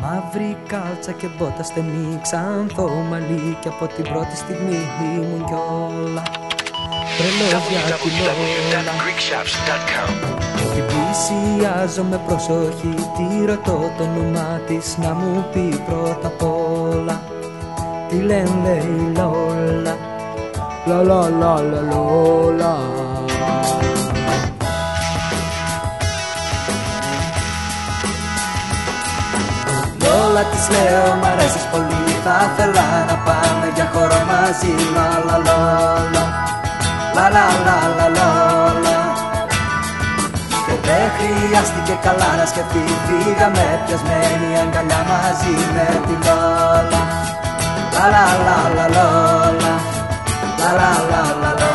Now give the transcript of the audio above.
Μαύρη κάλτσα και μπότα στενή, ξανθό μαλλί κι από την πρώτη στιγμή ήμουν κιόλα τρελός για την όλα. Και πλησιάζω με προσοχή, τη ρωτώ το όνομά της να μου πει πρώτα απ' όλα. Τι λένε λέει Λόλα, λα λα λα λα Λόλα. Λόλα της λέω μ' αρέσεις πολύ, θα ήθελα να πάμε για χώρο μαζί. Λα λα Λόλα, λα λα λα λα Λόλα. Και δεν χρειάστηκε καλά να σκεφτεί, φύγαμε πιασμένη αγκαλιά μαζί με τη Λόλα. La la la la Lola, la la la la Lola.